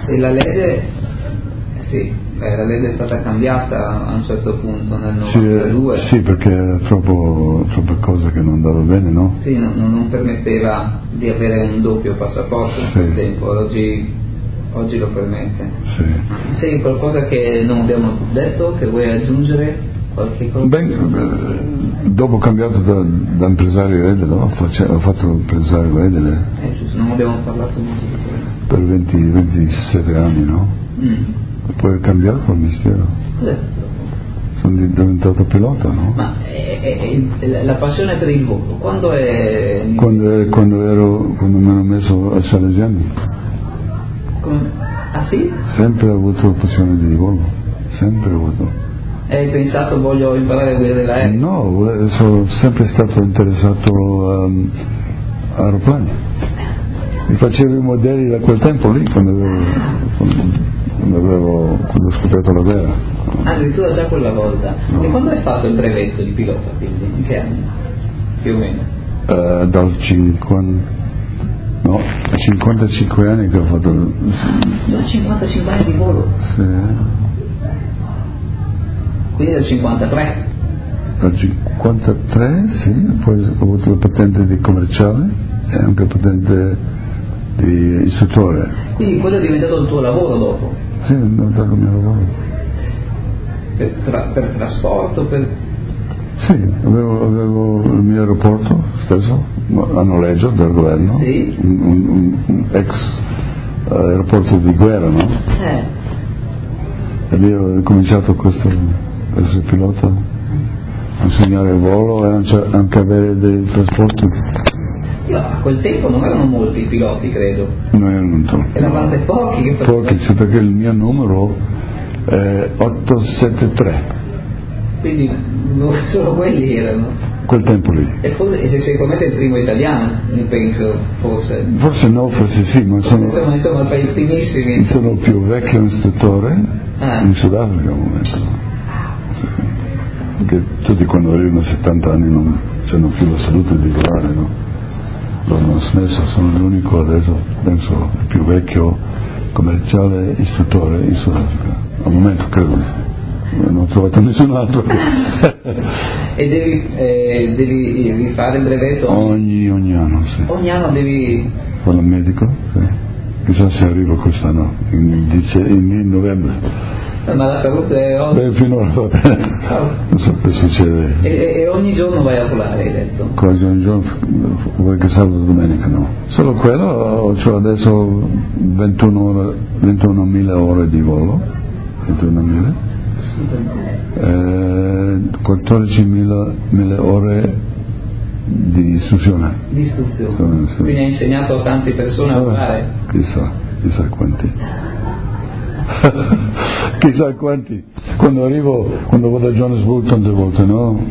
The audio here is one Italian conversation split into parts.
E la legge, sì, la legge è stata cambiata a un certo punto nel 92. Sì, perché era troppe cose che non andavano bene, no? Sì, non permetteva di avere un doppio passaporto in quel tempo, oggi lo permette. Sì. Sì, qualcosa che non abbiamo detto, che vuoi aggiungere? Qualche cosa? Dopo ho cambiato da impresario edile, ho fatto impresario edile. Giusto, non abbiamo parlato molto di quello. Per 27 anni, no? E poi ho cambiato il mestiere. Cos'è? Sono diventato pilota, no? Ma la passione per il volo, quando è? Quando mi hanno messo ai Salesiani. Ah sì? Sempre ho avuto passione di volo, sempre ho avuto. Hai pensato voglio imparare a guidare l'aereo? No, sono sempre stato interessato a aeroplani. Mi facevo i modelli da quel tempo lì, quando ho scoperto la guerra. Addirittura già quella volta. No. E quando hai fatto il brevetto di pilota, quindi? In che anni? Più o meno? Dal 55 anni che ho fatto. Sono 55 anni di volo? Sì. Quindi dal 53? Dal 53, sì, poi ho avuto la patente di commerciale e anche la patente di istruttore. Quindi quello è diventato il tuo lavoro dopo? Sì, è diventato il mio lavoro. Per trasporto? Sì, avevo il mio aeroporto stesso, a noleggio del governo, sì? un ex aeroporto di guerra, no? E lì ho cominciato a essere pilota, a insegnare il volo e anche avere dei trasporti. A quel tempo non erano molti i piloti, credo. No, erano troppi. Eravate pochi che Pochi, sì, perché il mio numero è 873. Quindi solo quelli erano. Quel tempo lì. E se sicuramente il primo italiano, ne penso, forse. Forse no, forse sì, ma insomma per i primissimi. Sono il più vecchio istruttore in Sudafrica al momento. Sì. Perché tutti quando arrivano a 70 anni non hanno più la salute di volare, no? L'hanno smesso, sono l'unico adesso, penso, il più vecchio commerciale istruttore in Sudafrica. Al momento credo. Non ho trovato nessun altro. E devi rifare il brevetto? Ogni anno, sì. Ogni anno devi. Con il medico, sì. Chissà se arrivo quest'anno, in novembre. Ma la salute è finora va bene. Non so che succede. E ogni giorno vai a volare, hai detto? Quasi ogni giorno, vuoi che sabato e domenica no. Solo quello, ho adesso 21.000 ore di volo, 21.000. 14.000 ore di istruzione. Sì. Quindi hai insegnato a tante persone a volare? Chissà quanti. Chissà quanti. Quando vado a Johannesburg tante volte, no?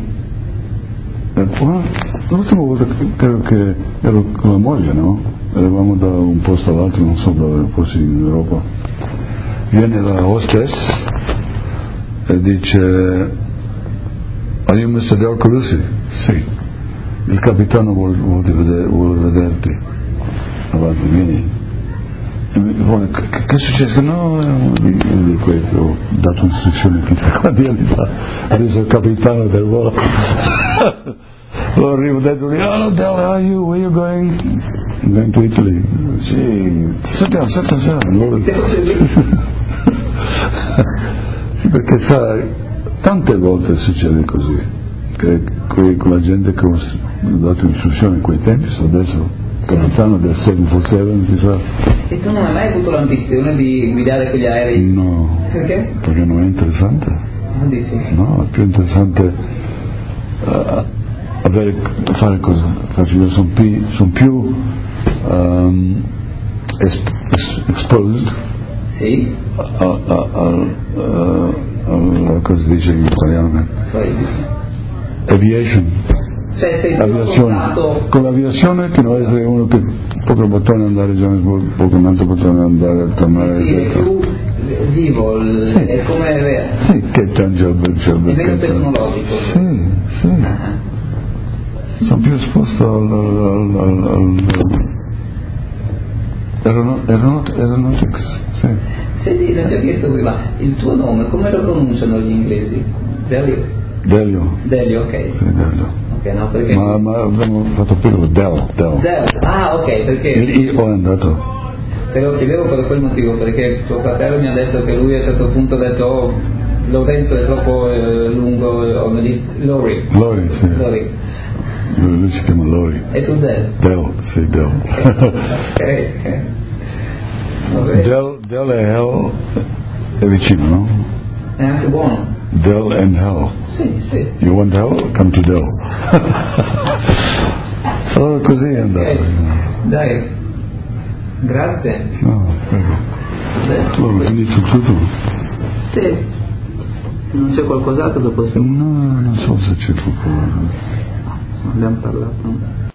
L'ultima volta credo che ero con la moglie, no? Eravamo da un posto all'altro, non so dove, forse in Europa. Viene la hostess e dice: "Are you Mr. Del Colusi?" Sì. Il capitano vuole vederti. Avanti, vieni. Che succede? No, ho dato istruzioni quanti anni fa, adesso è il capitano del volo. Allora arrivo dentro lì: "Hello Del, how are you? Where are you going?" "I'm going to Italy." "Sì, sit down. Perché sai, tante volte succede così, che con la gente che ho dato istruzioni in quei tempi, adesso capitano del 747, chissà. E tu non hai mai avuto l'ambizione di guidare quegli aerei? No. Perché? Perché non è interessante. Non dici? No, è più interessante fare cosa. Io sono più exposed. Sì. Cosa si dice in italiano? Aviation. Cioè sei aviazione. Con l'aviazione che non essere uno che poco bottone andare a Johannesburg, poco un altro bottone andare a tornare. Sì, è più vivo, è come. Sì, che c'è un job. È meno tecnologico. Sì. Sono più esposto al aeronautics, sì. Senti, l'ho già chiesto prima, il tuo nome come lo pronunciano gli inglesi? Delio? Delio, ok. Sì, Delio. Ok, no, perché... Ma abbiamo fatto piccolo, Del. Ah, ok, perché... Il I è andato. Te lo chiedevo per quel motivo, perché tuo fratello mi ha detto che lui a un certo punto ha detto Lorenzo è troppo lungo, Lori, sì. Lori. Lui si chiama Lori. E tu Del? Sì, Del. Ok. Del e Hell è vicino, no? È anche buono. Del and Hell. Sì. You want Hell? Come to Del. Così è andato. Okay. Dai, grazie. No, prego. Tu hai finito tutto? Sì. Non c'è qualcos'altro che possiamo... No, non so se c'è qualcosa. Abbiamo parlato.